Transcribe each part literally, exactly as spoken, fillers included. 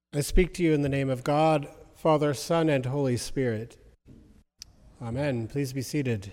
I speak to you in the name of God, Father, Son, and Holy Spirit. Amen. Please be seated.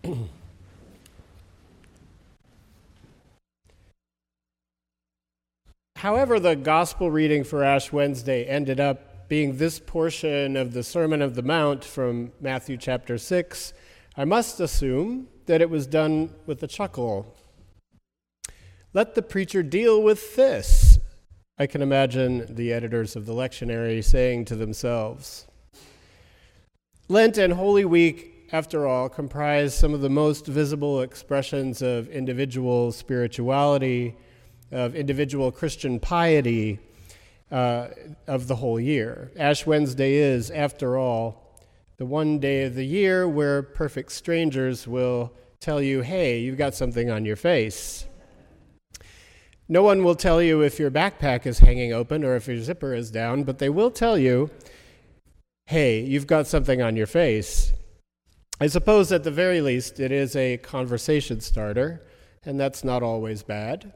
However, the gospel reading for Ash Wednesday ended up being this portion of the Sermon of the Mount from Matthew chapter six, I must assume that it was done with a chuckle. Let the preacher deal with this, I can imagine the editors of the lectionary saying to themselves. Lent and Holy Week, after all, comprise some of the most visible expressions of individual spirituality, of individual Christian piety uh, of the whole year. Ash Wednesday is, after all, the one day of the year where perfect strangers will tell you, hey, you've got something on your face. No one will tell you if your backpack is hanging open or if your zipper is down, but they will tell you, hey, you've got something on your face. I suppose at the very least it is a conversation starter, and that's not always bad.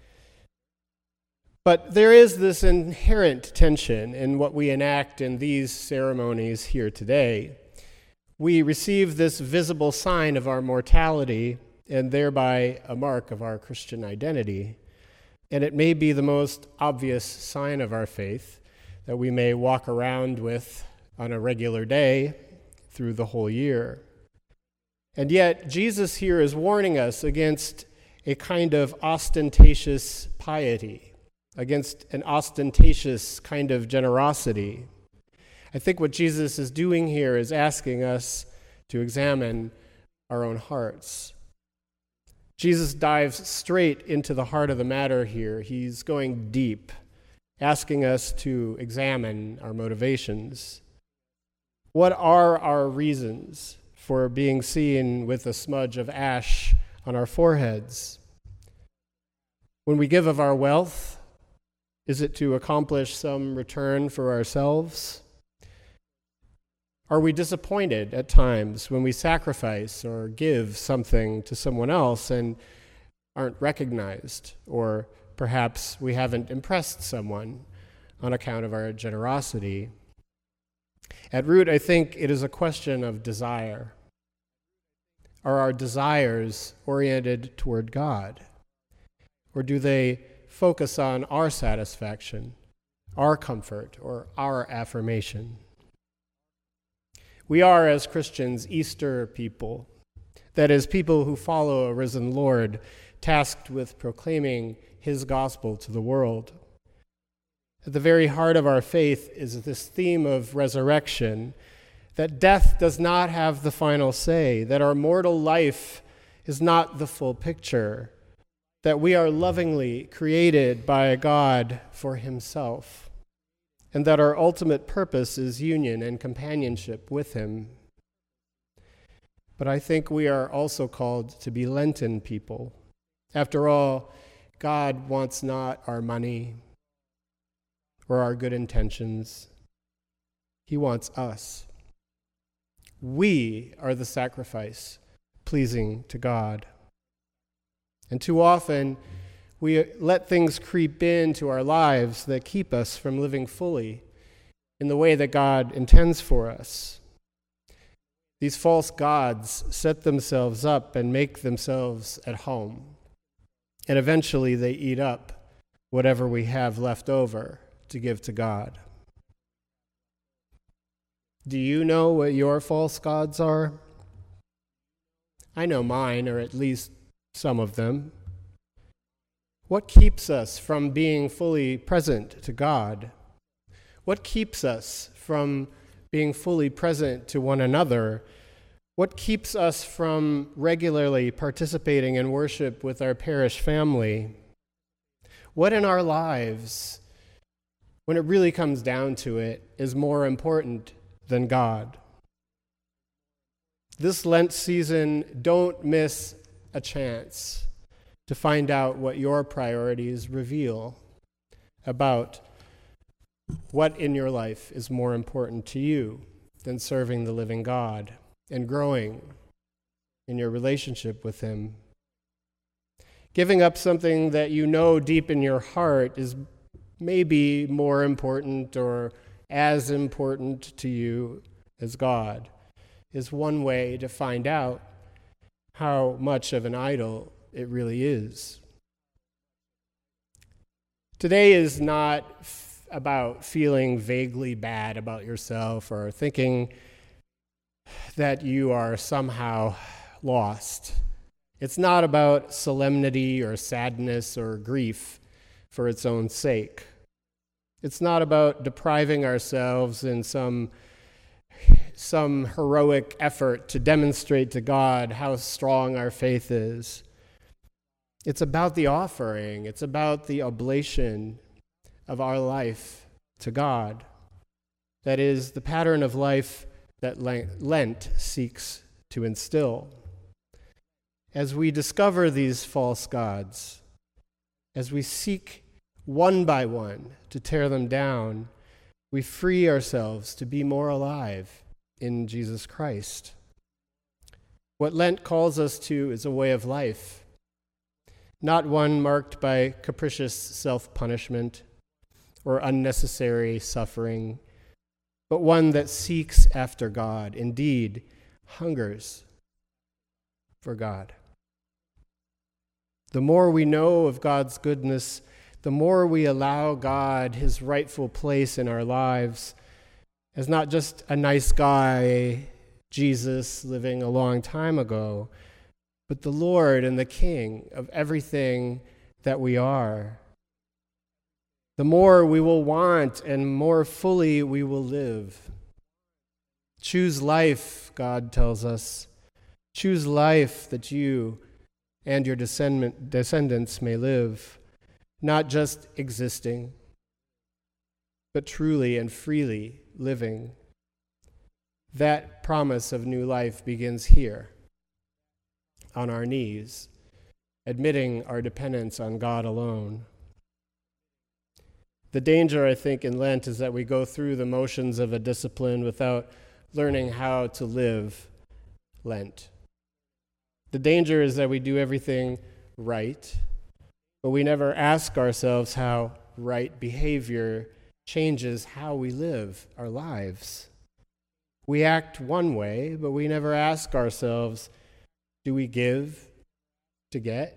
But there is this inherent tension in what we enact in these ceremonies here today. We receive this visible sign of our mortality and thereby a mark of our Christian identity. And it may be the most obvious sign of our faith that we may walk around with on a regular day through the whole year. And yet, Jesus here is warning us against a kind of ostentatious piety, against an ostentatious kind of generosity. I think what Jesus is doing here is asking us to examine our own hearts. Jesus dives straight into the heart of the matter here. He's going deep, asking us to examine our motivations. What are our reasons for being seen with a smudge of ash on our foreheads? When we give of our wealth, is it to accomplish some return for ourselves? Are we disappointed at times when we sacrifice or give something to someone else and aren't recognized, or perhaps we haven't impressed someone on account of our generosity? At root, I think it is a question of desire. Are our desires oriented toward God? Or do they focus on our satisfaction, our comfort, or our affirmation? We are, as Christians, Easter people, that is, people who follow a risen Lord, tasked with proclaiming his gospel to the world. At the very heart of our faith is this theme of resurrection, that death does not have the final say, that our mortal life is not the full picture, that we are lovingly created by God for himself, and that our ultimate purpose is union and companionship with him. But I think we are also called to be Lenten people. After all, God wants not our money or our good intentions. He wants us. We are the sacrifice pleasing to God. And too often, we let things creep into our lives that keep us from living fully in the way that God intends for us. These false gods set themselves up and make themselves at home. And eventually they eat up whatever we have left over to give to God. Do you know what your false gods are? I know mine, or at least some of them. What keeps us from being fully present to God? What keeps us from being fully present to one another? What keeps us from regularly participating in worship with our parish family? What in our lives, when it really comes down to it, is more important than God? This Lent season, don't miss a chance to find out what your priorities reveal about what in your life is more important to you than serving the living God and growing in your relationship with him. Giving up something that you know deep in your heart is may be more important or as important to you as God, is one way to find out how much of an idol it really is. Today is not f- about feeling vaguely bad about yourself or thinking that you are somehow lost. It's not about solemnity or sadness or grief for its own sake. It's not about depriving ourselves in some, some heroic effort to demonstrate to God how strong our faith is. It's about the offering. It's about the oblation of our life to God. That is the pattern of life that Lent seeks to instill. As we discover these false gods, as we seek one by one to tear them down, we free ourselves to be more alive in Jesus Christ. What Lent calls us to is a way of life, not one marked by capricious self-punishment or unnecessary suffering, but one that seeks after God, indeed, hungers for God. The more we know of God's goodness, the more we allow God his rightful place in our lives as not just a nice guy, Jesus, living a long time ago, but the Lord and the King of everything that we are. The more we will want and more fully we will live. Choose life, God tells us. Choose life that you and your descendant, descendants may live, not just existing, but truly and freely living. That promise of new life begins here, on our knees, admitting our dependence on God alone. The danger, I think, in Lent is that we go through the motions of a discipline without learning how to live Lent. The danger is that we do everything right, but we never ask ourselves how right behavior changes how we live our lives. We act one way, but we never ask ourselves, do we give to get?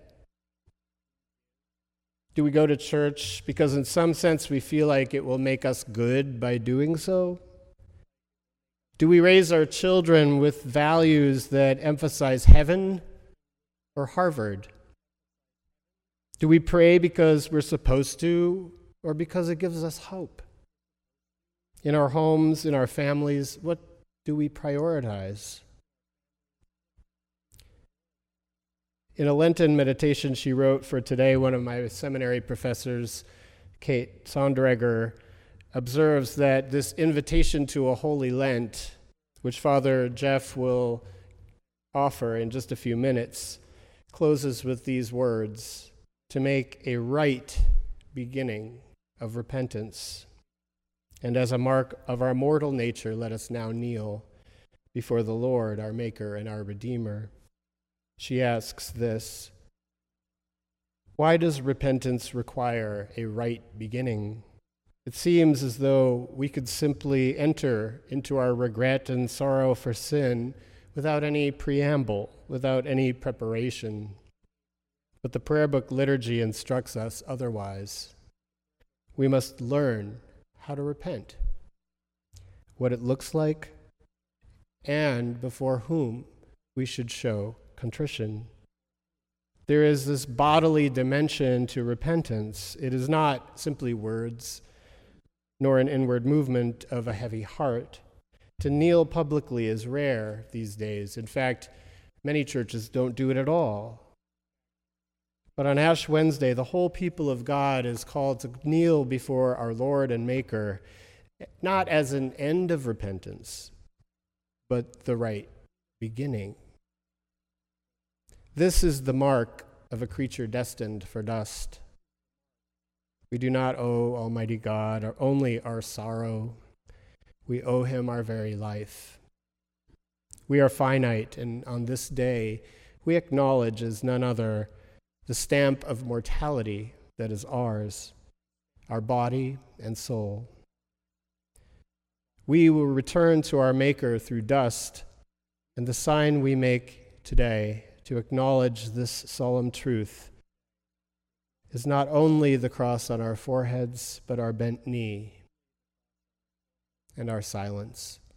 Do we go to church because in some sense we feel like it will make us good by doing so? Do we raise our children with values that emphasize heaven or Harvard? Do we pray because we're supposed to or because it gives us hope? In our homes, in our families, what do we prioritize? In a Lenten meditation she wrote for today, one of my seminary professors, Kate Sonderegger, observes that this invitation to a Holy Lent, which Father Jeff will offer in just a few minutes, closes with these words, to make a right beginning of repentance. And as a mark of our mortal nature, let us now kneel before the Lord, our Maker and our Redeemer. She asks this: why does repentance require a right beginning? It seems as though we could simply enter into our regret and sorrow for sin without any preamble, without any preparation. But the prayer book liturgy instructs us otherwise. We must learn how to repent, what it looks like, and before whom we should show contrition. There is this bodily dimension to repentance. It is not simply words, nor an inward movement of a heavy heart. To kneel publicly is rare these days. In fact, many churches don't do it at all. But on Ash Wednesday, the whole people of God is called to kneel before our Lord and Maker, not as an end of repentance, but the right beginning. This is the mark of a creature destined for dust. We do not owe Almighty God only our sorrow. We owe him our very life. We are finite, and on this day, we acknowledge as none other the stamp of mortality that is ours. our body and soul. We will return to our Maker through dust, and the sign we make today to acknowledge this solemn truth is not only the cross on our foreheads, but our bent knee and our silence.